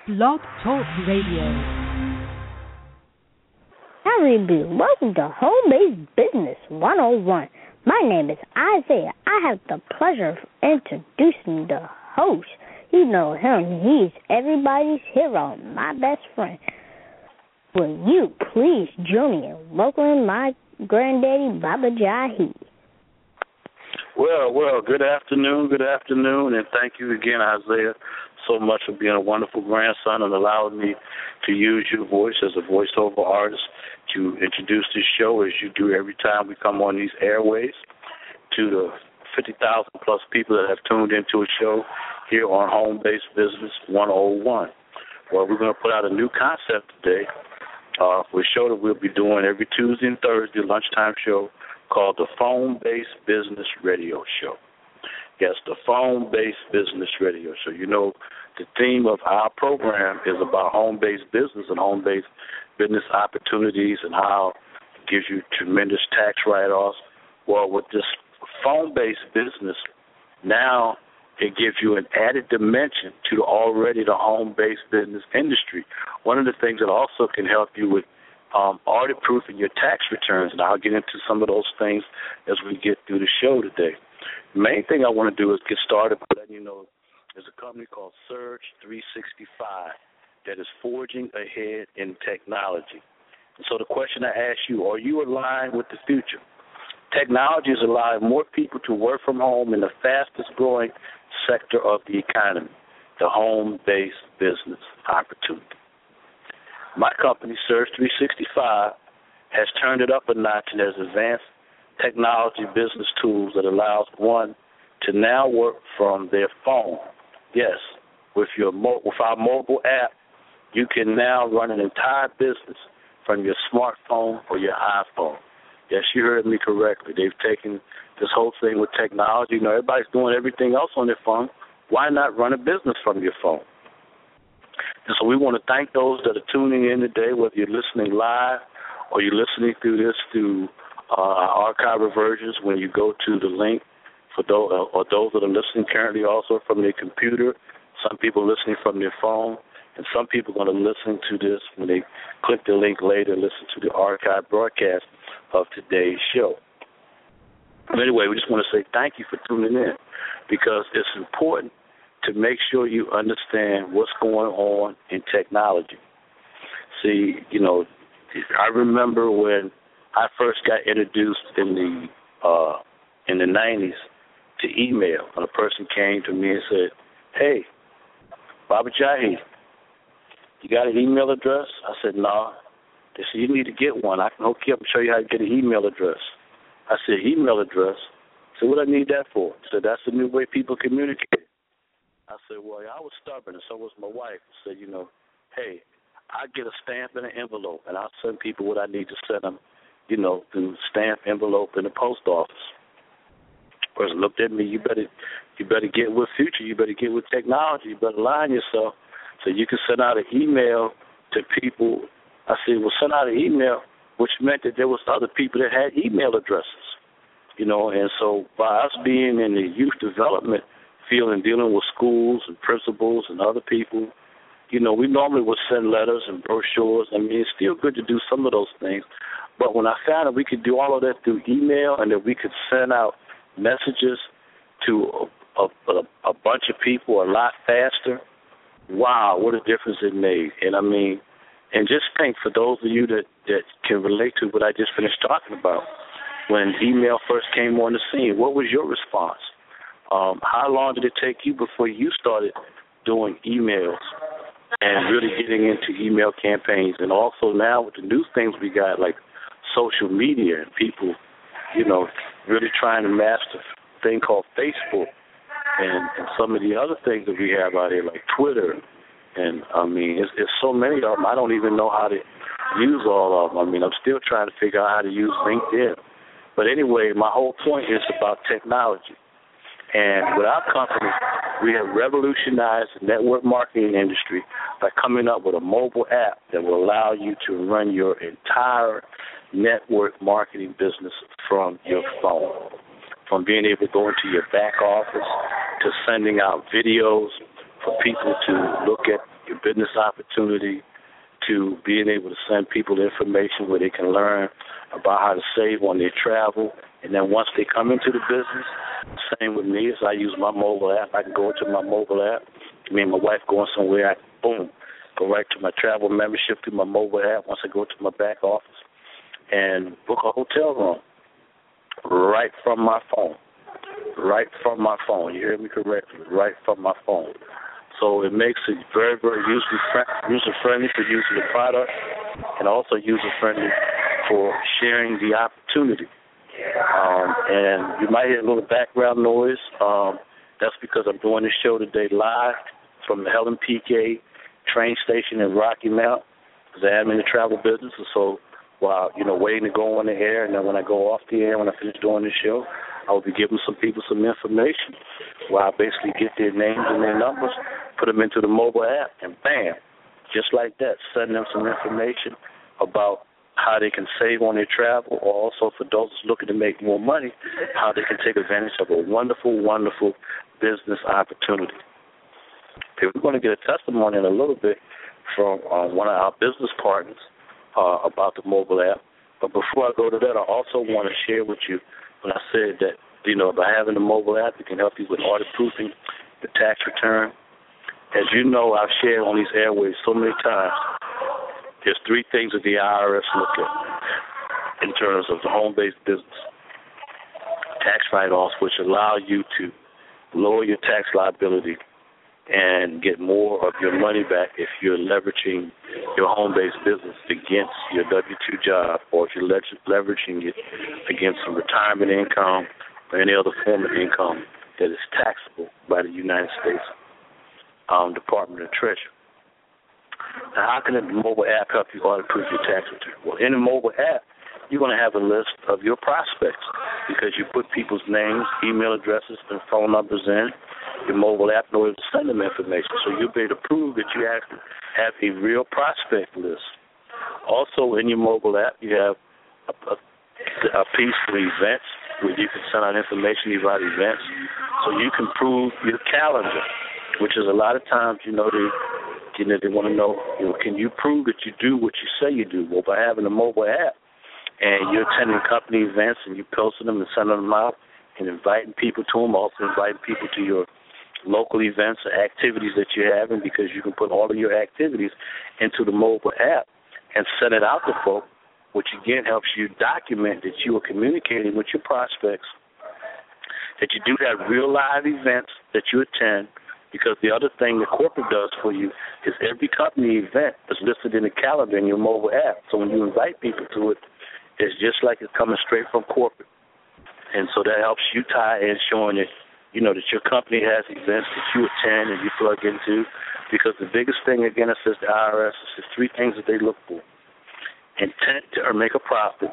Blog Talk Radio. Howdy, welcome to Home Based Business 101. My name is Isaiah. I have the pleasure of introducing the host. You know him. He's everybody's hero, my best friend. Will you please join me in welcoming my granddaddy, Baba Jahi? Well, good afternoon, and thank you again, Isaiah, so much for being a wonderful grandson and allowing me to use your voice as a voiceover artist to introduce this show as you do every time we come on these airways to the 50,000-plus people that have tuned into a show here on Home Based Business 101. Well, we're going to put out a new concept today for a show that we'll be doing every Tuesday and Thursday, lunchtime show, called the Phone-Based Business Radio Show. Yes, the Phone-Based Business Radio Show. You know, the theme of our program is about home-based business and home-based business opportunities and how it gives you tremendous tax write-offs. Well, with this phone-based business, now it gives you an added dimension to already the home-based business industry. One of the things that also can help you with audit-proofing your tax returns, and I'll get into some of those things as we get through the show today. The main thing I want to do is get started by letting you know there's a company called Surge 365 that is forging ahead in technology. And so the question I ask you, are you aligned with the future? Technology is allowing more people to work from home in the fastest-growing sector of the economy, the home-based business opportunity. My company, Surge 365, has turned it up a notch and has advanced technology business tools that allows one to now work from their phone. Yes, with our mobile app, you can now run an entire business from your smartphone or your iPhone. Yes, you heard me correctly. They've taken this whole thing with technology. You know, everybody's doing everything else on their phone. Why not run a business from your phone? And so we want to thank those that are tuning in today, whether you're listening live or you're listening through this through archival versions when you go to the link for those, or those that are listening currently also from their computer. Some people listening from their phone, and some people are going to listen to this when they click the link later and listen to the archive broadcast of today's show. But anyway, we just want to say thank you for tuning in because it's important to make sure you understand what's going on in technology. See, you know, I remember when I first got introduced in the 90s to email, when a person came to me and said, "Hey, Baba Jahi, you got an email address?" I said, "No." They said, "You need to get one. I can hook you up and show you how to get an email address." I said, "Email address?" I said, "What do I need that for?" I said, "That's the new way people communicate." I said, "Well, I was stubborn, and so was my wife." I said, "You know, hey, I get a stamp and an envelope, and I'll send people what I need to send them, you know, through stamp envelope in the post office." The person looked at me, you better get with future, you better get with technology, you better align yourself so you can send out an email to people. I said, "Well, send out an email," which meant that there was other people that had email addresses, you know, and so by us being in the youth development field and dealing with schools and principals and other people, you know, we normally would send letters and brochures. I mean, it's still good to do some of those things. But when I found that we could do all of that through email and that we could send out messages to a bunch of people a lot faster, wow, what a difference it made. And I mean, and just think, for those of you that can relate to what I just finished talking about, when email first came on the scene, what was your response? How long did it take you before you started doing emails and really getting into email campaigns? And also now with the new things we got, like social media and people, you know, really trying to master a thing called Facebook and some of the other things that we have out here, like Twitter. And, I mean, it's so many of them, I don't even know how to use all of them. I mean, I'm still trying to figure out how to use LinkedIn. But anyway, my whole point is about technology. And with our company, we have revolutionized the network marketing industry by coming up with a mobile app that will allow you to run your entire network marketing business from your phone. From being able to go into your back office to sending out videos for people to look at your business opportunity to being able to send people information where they can learn about how to save on their travel. And then once they come into the business, same with me, as I use my mobile app. I can go into my mobile app. Me and my wife going somewhere, I boom, go right to my travel membership through my mobile app once I go to my back office and book a hotel room right from my phone. Right from my phone. You hear me correctly? Right from my phone. So it makes it very, very user-friendly for using the product and also user-friendly for sharing the opportunity. And you might hear a little background noise. That's because I'm doing this show today live from the Helen P.K. train station in Rocky Mount, because I am in the travel business. And so while, waiting to go on the air, and then when I go off the air, when I finish doing this show, I will be giving some people some information where I basically get their names and their numbers, put them into the mobile app, and bam, just like that, send them some information about how they can save on their travel, or also for those looking to make more money, how they can take advantage of a wonderful, wonderful business opportunity. Okay, we're going to get a testimony in a little bit from one of our business partners about the mobile app. But before I go to that, I also want to share with you when I said that, by having the mobile app, it can help you with audit-proofing the tax return. As you know, I've shared on these airways so many times, there's three things that the IRS look at in terms of the home-based business. Tax write-offs, which allow you to lower your tax liability and get more of your money back if you're leveraging your home-based business against your W-2 job, or if you're leveraging it against some retirement income or any other form of income that is taxable by the United States Department of Treasury. Now, how can the mobile app help you audit-proof your tax return? Well, in the mobile app, you're going to have a list of your prospects because you put people's names, email addresses, and phone numbers in. Your mobile app in order to send them information. So you'll be able to prove that you actually have a real prospect list. Also, in your mobile app, you have a piece for events where you can send out information about events. So you can prove your calendar, which is a lot of times, they want to know, can you prove that you do what you say you do? Well, by having a mobile app and you're attending company events and you're posting them and sending them out and inviting people to them, also inviting people to your local events or activities that you're having, because you can put all of your activities into the mobile app and send it out to folk, which again helps you document that you are communicating with your prospects, that you do have real live events that you attend, because the other thing the corporate does for you is every company event is listed in the calendar in your mobile app. So when you invite people to it, it's just like it's coming straight from corporate. And so that helps you tie in showing that, that your company has events that you attend and you plug into, because the biggest thing, again, it says the IRS, is three things that they look for: intent to make a profit,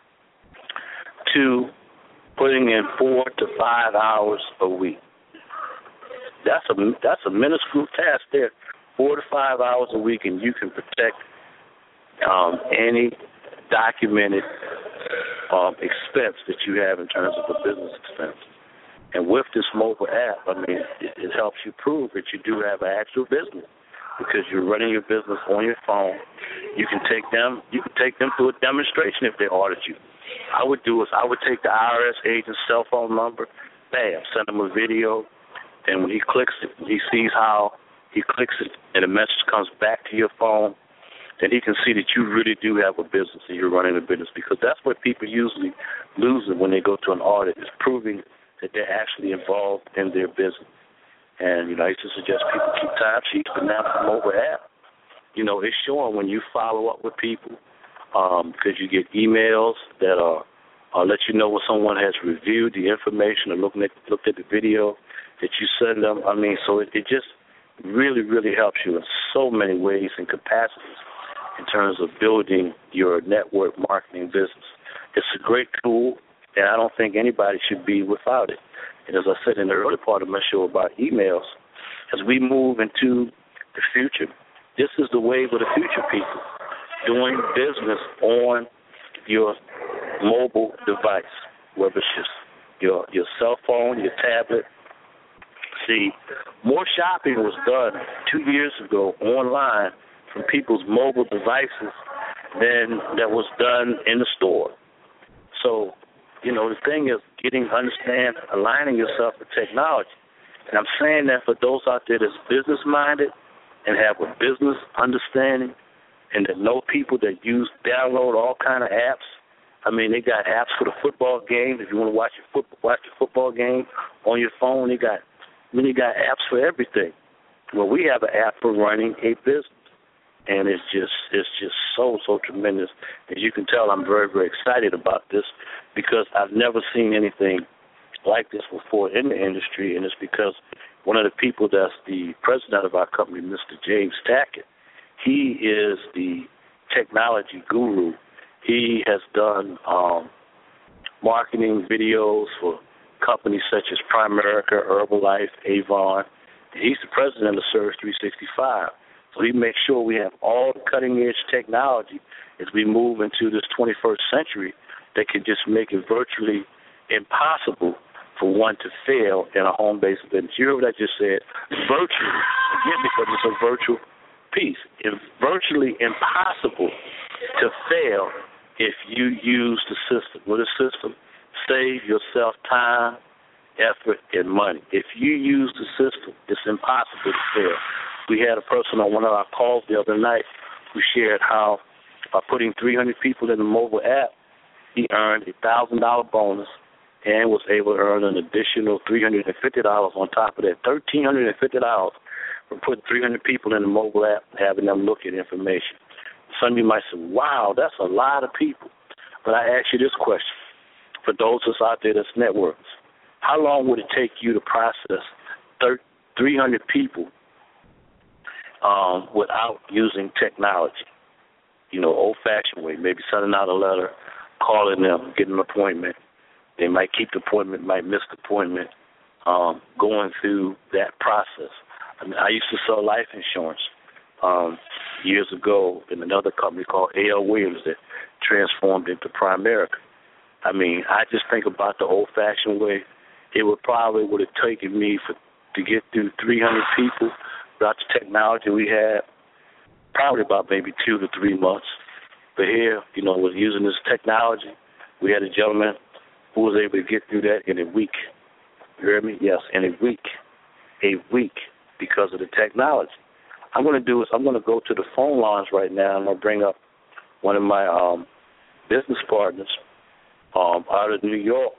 2, putting in 4 to 5 hours a week. That's a minuscule task there, 4 to 5 hours a week, and you can protect any documented expense that you have in terms of a business expense. And with this mobile app, it helps you prove that you do have an actual business, because you're running your business on your phone. You can take them through a demonstration if they audit you. I would take the IRS agent's cell phone number, bam, send them a video, and when he clicks it, he sees how he clicks it, and the message comes back to your phone, then he can see that you really do have a business and you're running a business, because that's what people usually lose when they go to an audit, is proving that they're actually involved in their business. And, I used to suggest people keep time sheets, but now with the mobile app, it's showing when you follow up with people, because you get emails that let you know when someone has reviewed the information or looked at the video that you send them. So it just really, really helps you in so many ways and capacities in terms of building your network marketing business. It's a great tool, and I don't think anybody should be without it. And as I said in the early part of my show about emails, as we move into the future, this is the wave of the future, people, doing business on your mobile device, whether it's just your cell phone, your tablet, See, more shopping was done 2 years ago online from people's mobile devices than that was done in the store. So, the thing is aligning yourself with technology. And I'm saying that for those out there that's business-minded and have a business understanding and that know people that download all kind of apps. I mean, they got apps for the football game. If you want to watch the football game on your phone, they got apps for everything. Well, we have an app for running a business, and it's just so tremendous. As you can tell, I'm very, very excited about this because I've never seen anything like this before in the industry, and it's because one of the people that's the president of our company, Mr. James Tackett, he is the technology guru. He has done marketing videos for companies such as Primerica, Herbalife, Avon. He's the president of Service 365. So he makes sure we have all the cutting-edge technology as we move into this 21st century that can just make it virtually impossible for one to fail in a home-based business. You heard what I just said? Virtually, again, because it's a virtual piece. It's virtually impossible to fail if you use the system. With a system, save yourself time, effort, and money. If you use the system, it's impossible to fail. We had a person on one of our calls the other night who shared how by putting 300 people in the mobile app, he earned a $1,000 bonus and was able to earn an additional $350 on top of that, $1,350 from putting 300 people in the mobile app and having them look at information. Some of you might say, wow, that's a lot of people. But I ask you this question. For those that's out there that's networks, how long would it take you to process 300 people without using technology? Old-fashioned way, maybe sending out a letter, calling them, getting an appointment. They might keep the appointment, might miss the appointment, going through that process. I mean, I used to sell life insurance years ago in another company called A.L. Williams that transformed into Primerica. I mean, I just think about the old-fashioned way. It would have taken me to get through 300 people without the technology we had, probably about maybe 2 to 3 months. But here, with using this technology, we had a gentleman who was able to get through that in a week. You hear me? Yes, in a week. A week because of the technology. I'm going to go to the phone lines right now. I'm going to bring up one of my business partners out of New York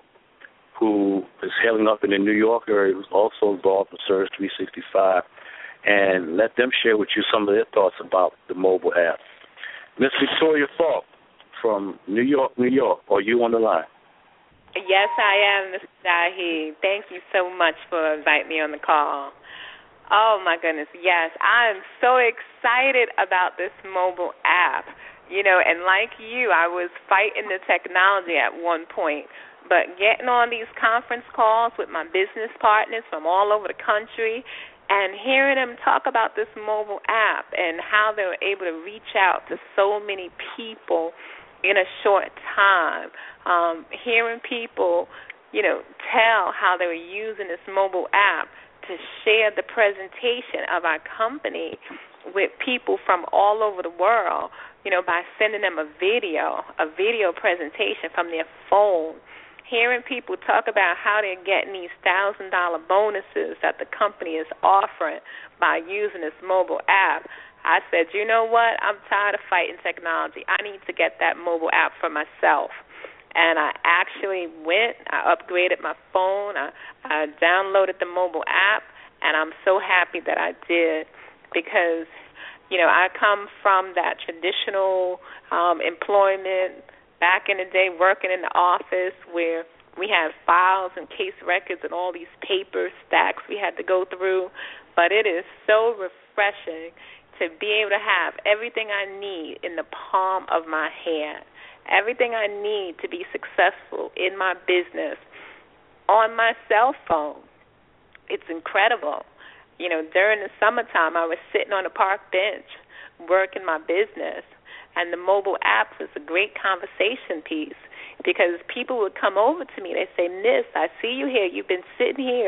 who is hailing up in the New York area, who's also involved in Service 365, and let them share with you some of their thoughts about the mobile app. Miss Victoria Falk from New York, New York. Are you on the line? Yes, I am, Mr. Dahi. Thank you so much for inviting me on the call. Oh, my goodness, yes. I'm so excited about this mobile app. And like you, I was fighting the technology at one point, but getting on these conference calls with my business partners from all over the country and hearing them talk about this mobile app and how they were able to reach out to so many people in a short time, hearing people, tell how they were using this mobile app to share the presentation of our company with people from all over the world, by sending them a video presentation from their phone, hearing people talk about how they're getting these $1,000 bonuses that the company is offering by using this mobile app. I said, you know what? I'm tired of fighting technology. I need to get that mobile app for myself. And I actually I upgraded my phone, I downloaded the mobile app, and I'm so happy that I did because, I come from that traditional employment back in the day, working in the office where we had files and case records and all these paper stacks we had to go through. But it is so refreshing to be able to have everything I need in the palm of my hand, everything I need to be successful in my business on my cell phone. It's incredible. During the summertime, I was sitting on a park bench working my business, and the mobile app was a great conversation piece because people would come over to me. They'd say, Miss, I see you here. You've been sitting here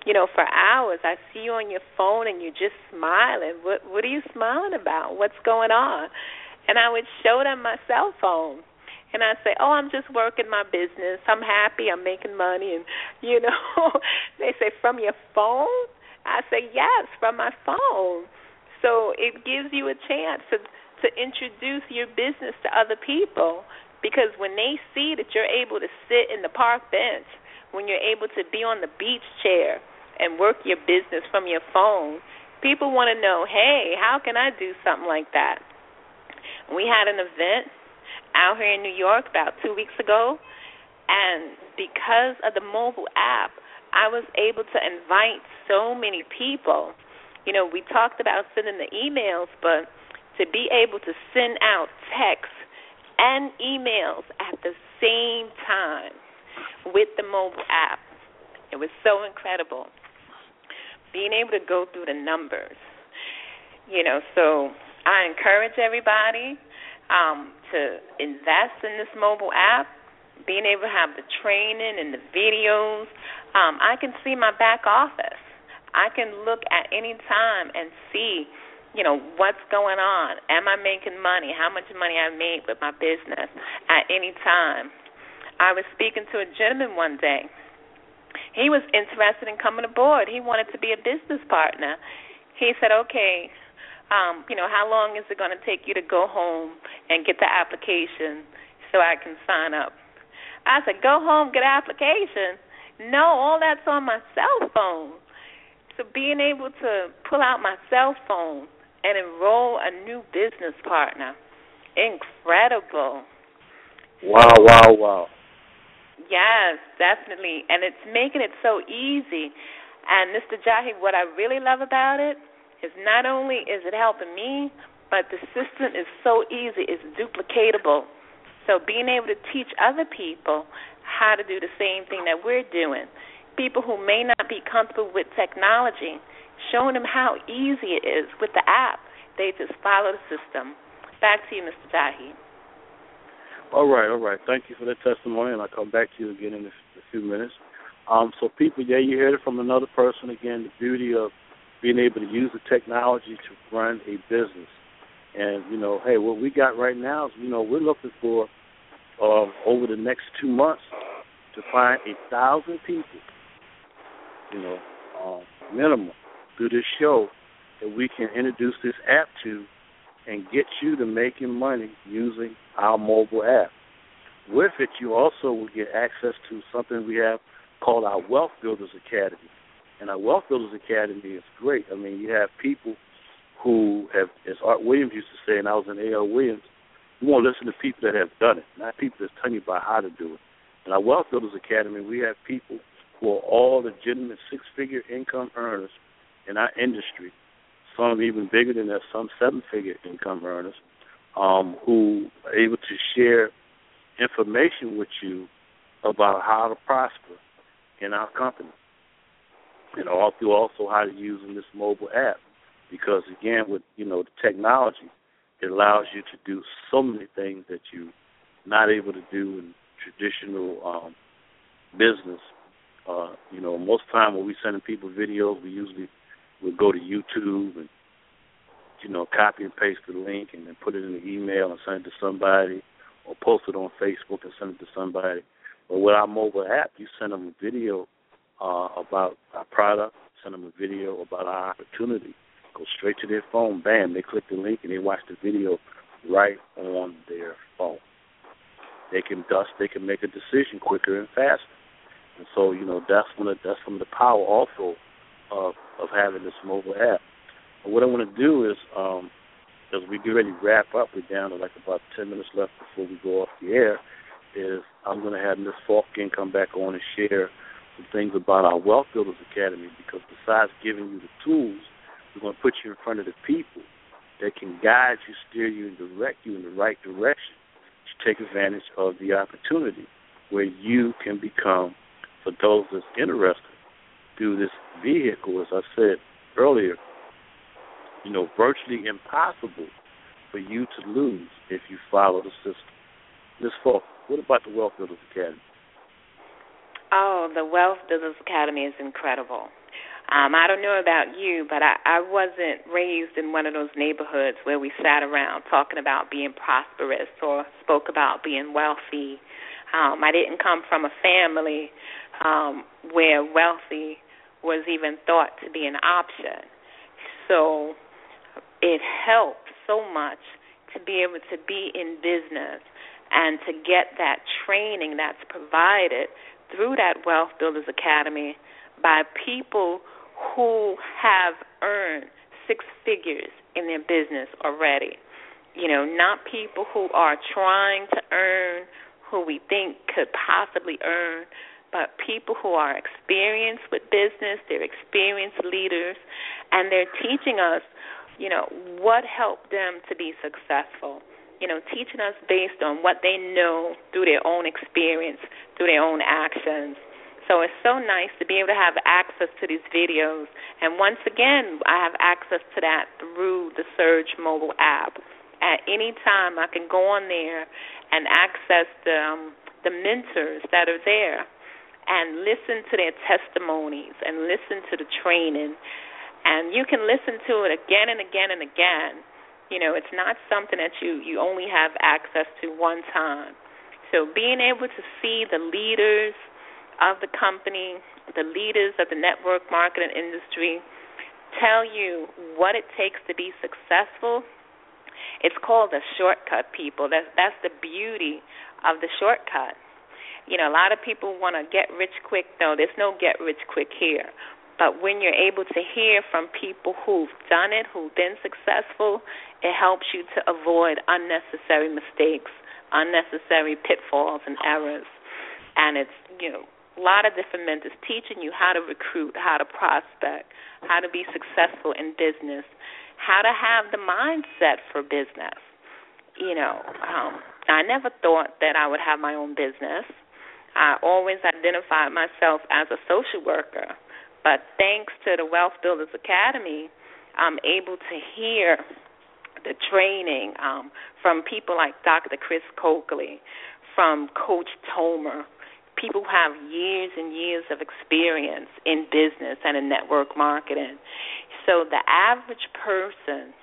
for hours. I see you on your phone and you're just smiling. What are you smiling about? What's going on? And I would show them my cell phone. And I'd say, oh, I'm just working my business. I'm happy. I'm making money. And, they say, from your phone? I say, yes, from my phone. So it gives you a chance to introduce your business to other people, because when they see that you're able to sit in the park bench, when you're able to be on the beach chair and work your business from your phone, people want to know, hey, how can I do something like that? We had an event out here in New York about 2 weeks ago, and because of the mobile app, I was able to invite so many people. We talked about sending the emails, but to be able to send out texts and emails at the same time with the mobile app, it was so incredible. Being able to go through the numbers, so I encourage everybody to invest in this mobile app, being able to have the training and the videos. I can see my back office. I can look at any time and see, what's going on. Am I making money? How much money I made with my business at any time. I was speaking to a gentleman one day. He was interested in coming aboard. He wanted to be a business partner. He said, okay, how long is it going to take you to go home and get the application so I can sign up? I said, go home, get an application? No, all that's on my cell phone. So being able to pull out my cell phone and enroll a new business partner, incredible. Wow. Yes, definitely. And it's making it so easy. And Mr. Jahi, what I really love about it is not only is it helping me, but the system is so easy, it's duplicatable. So being able to teach other people how to do the same thing that we're doing, people who may not be comfortable with technology, showing them how easy it is with the app. They just follow the system. Back to you, Mr. Jahi. All right. Thank you for that testimony, and I'll come back to you again in a few minutes. So people, you heard it from another person again, the beauty of being able to use the technology to run a business. And, hey, what we got right now is, we're looking for over the next 2 months to find 1,000 people, minimum, through this show that we can introduce this app to and get you to making money using our mobile app. With it, you also will get access to something we have called our Wealth Builders Academy. And our Wealth Builders Academy is great. I mean, you have people who have, as Art Williams used to say, and I was in A.L. Williams, you want to listen to people that have done it, not people that's telling you about how to do it. In our Wealth Builders Academy, we have people who are all legitimate six-figure income earners in our industry, some even bigger than that, some seven-figure income earners, who are able to share information with you about how to prosper in our company. And also how to use in this mobile app. Because, again, with, the technology, it allows you to do so many things that you're not able to do in traditional business. Most of the time when we're sending people videos, we usually would go to YouTube and, copy and paste the link and then put it in the email and send it to somebody, or post it on Facebook and send it to somebody. But with our mobile app, you send them a video about our product, send them a video about our opportunity. Go straight to their phone, bam, they click the link and they watch the video right on their phone. They can make a decision quicker and faster. And so, that's some of the power also of having this mobile app. And what I want to do is, as we get ready to wrap up, we're down to about 10 minutes left before we go off the air, is I'm going to have Ms. Falkin come back on and share some things about our Wealth Builders Academy, because besides giving you the tools, we're going to put you in front of the people that can guide you, steer you, and direct you in the right direction to take advantage of the opportunity where you can become, for those that's interested, through this vehicle, as I said earlier, virtually impossible for you to lose if you follow the system. Ms. Falk, what about the Wealth Builders Academy? Oh, the Wealth Builders Academy is incredible. I don't know about you, but I wasn't raised in one of those neighborhoods where we sat around talking about being prosperous or spoke about being wealthy. I didn't come from a family where wealthy was even thought to be an option. So it helped so much to be able to be in business and to get that training that's provided through that Wealth Builders Academy by people who have earned six figures in their business already. You know, not people who are trying to earn, who we think could possibly earn, but people who are experienced with business, they're experienced leaders, and they're teaching us, you know, what helped them to be successful. You know, teaching us based on what they know through their own experience, through their own actions. So it's so nice to be able to have access to these videos. And once again, I have access to that through the Surge mobile app. At any time, I can go on there and access the mentors that are there and listen to their testimonies and listen to the training. And you can listen to it again and again and again. You know, it's not something that you only have access to one time. So being able to see the leaders of the company, the leaders of the network marketing industry, tell you what it takes to be successful, it's called a shortcut, people. That's the beauty of the shortcut. You know, a lot of people want to get rich quick. No, there's no get rich quick here. But when you're able to hear from people who've done it, who've been successful, it helps you to avoid unnecessary mistakes, unnecessary pitfalls and errors. And it's, you know, a lot of different mentors teaching you how to recruit, how to prospect, how to be successful in business, how to have the mindset for business. You know, I never thought that I would have my own business. I always identified myself as a social worker. But thanks to the Wealth Builders Academy, I'm able to hear the training from people like Dr. Chris Coakley, from Coach Tomer, people who have years and years of experience in business and in network marketing. So the average person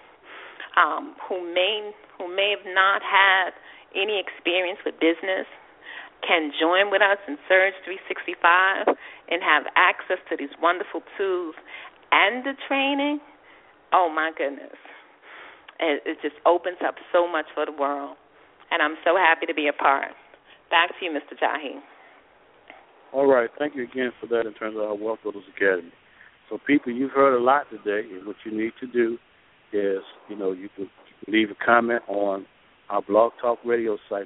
who may have not had any experience with business can join with us in Surge 365 and have access to these wonderful tools and the training. Oh, my goodness. It just opens up so much for the world. And I'm so happy to be a part. Back to you, Mr. Jahi. All right. Thank you again for that in terms of our Wealth Builders Academy. So, people, you've heard a lot today, and what you need to do is, you know, you can leave a comment on our Blog Talk Radio site,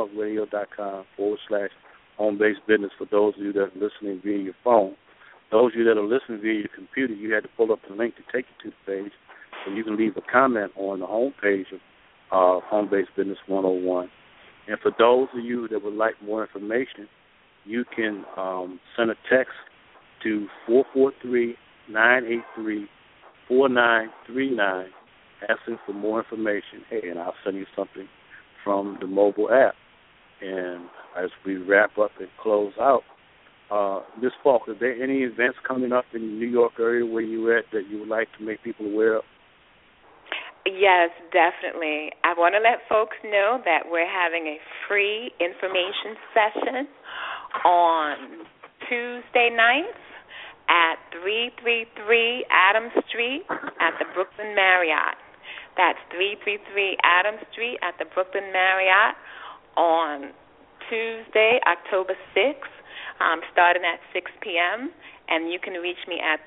blogtalkradio.com/home-based business for those of you that are listening via your phone. Those of you that are listening via your computer, you had to pull up the link to take you to the page, so you can leave a comment on the home page of Home-Based Business 101. And for those of you that would like more information, you can send a text to 443-983-4939 asking for more information. Hey, and I'll send you something from the mobile app. And as we wrap up and close out, Ms. Falk, are there any events coming up in the New York area where you're at that you would like to make people aware of? Yes, definitely. I want to let folks know that we're having a free information session on Tuesday nights at 333 Adams Street at the Brooklyn Marriott. That's 333 Adams Street at the Brooklyn Marriott on Tuesday, October 6th, starting at 6 p.m. And you can reach me at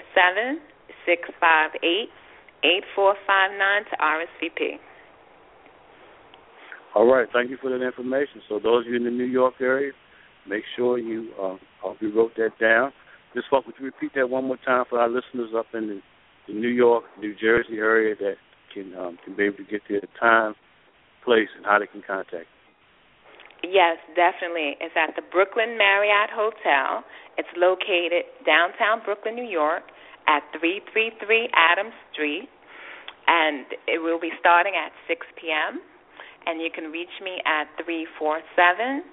347-658-8459 to RSVP. All right. Thank you for that information. So those of you in the New York area, make sure you hope you wrote that down. Ms. Falk, would you repeat that one more time for our listeners up in the New York, New Jersey area that can be able to get there at the time, place, and how they can contact you? Yes, definitely. It's at the Brooklyn Marriott Hotel. It's located downtown Brooklyn, New York, at 333 Adams Street, and it will be starting at 6 p.m., and you can reach me at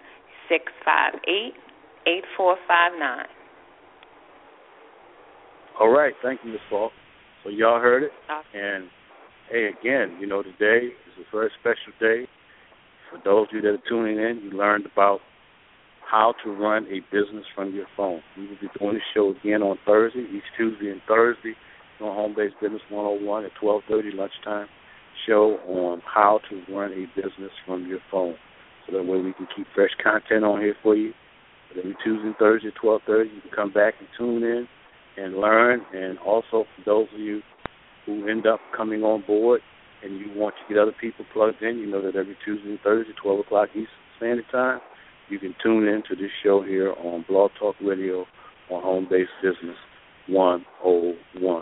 347-658-8459. All right. Thank you, Ms. Falk. So y'all heard it. And, hey, again, today is a very special day. For those of you that are tuning in, you learned about how to run a business from your phone. We will be doing this show again on Thursday, each Tuesday and Thursday on Home Based Business 101 at 12:30 lunchtime. Show on how to run a business from your phone. So that way we can keep fresh content on here for you. But every Tuesday and Thursday at 12:30, you can come back and tune in and learn. And also for those of you who end up coming on board and you want to get other people plugged in, you know that every Tuesday and Thursday, 12 o'clock Eastern Standard Time, you can tune in to this show here on Blog Talk Radio on Home Based Business 101.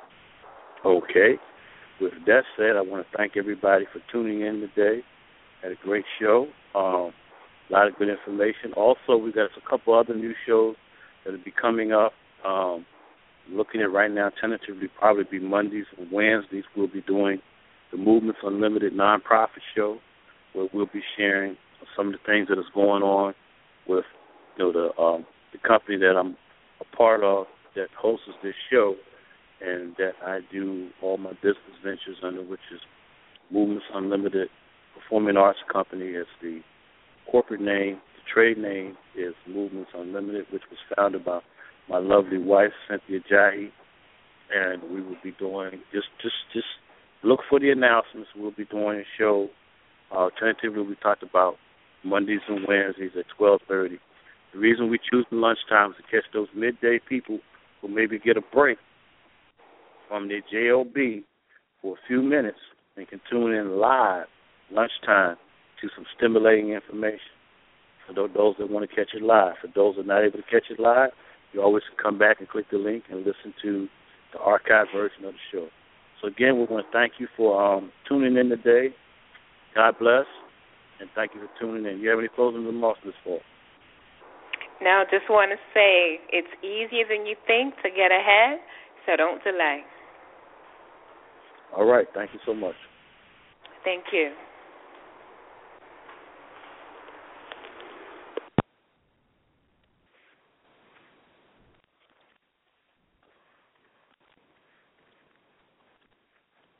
Okay. With that said, I want to thank everybody for tuning in today. Had a great show. A lot of good information. Also, we've got a couple other new shows that will be coming up. Looking at right now, tentatively probably be Mondays and Wednesdays. We'll be doing the Movements Unlimited nonprofit show, where we'll be sharing some of the things that is going on with the company that I'm a part of that hosts this show, and that I do all my business ventures under, which is Movements Unlimited Performing Arts Company. As the corporate name, the trade name is Movements Unlimited, which was founded by my lovely wife, Cynthia Jahi, and we will be doing, just look for the announcements. We'll be doing a show. Tentatively, we talked about Mondays and Wednesdays at 12:30. The reason we choose the lunchtime is to catch those midday people who maybe get a break from their JOB for a few minutes and can tune in live lunchtime to some stimulating information. For those that want to catch it live. For those that are not able to catch it live, you always can come back and click the link and listen to the archived version of the show. So again, we want to thank you for tuning in today. God bless, and thank you for tuning in. You have any closing remarks, Ms. Falk? No, just want to say it's easier than you think to get ahead, so don't delay. All right. Thank you so much. Thank you.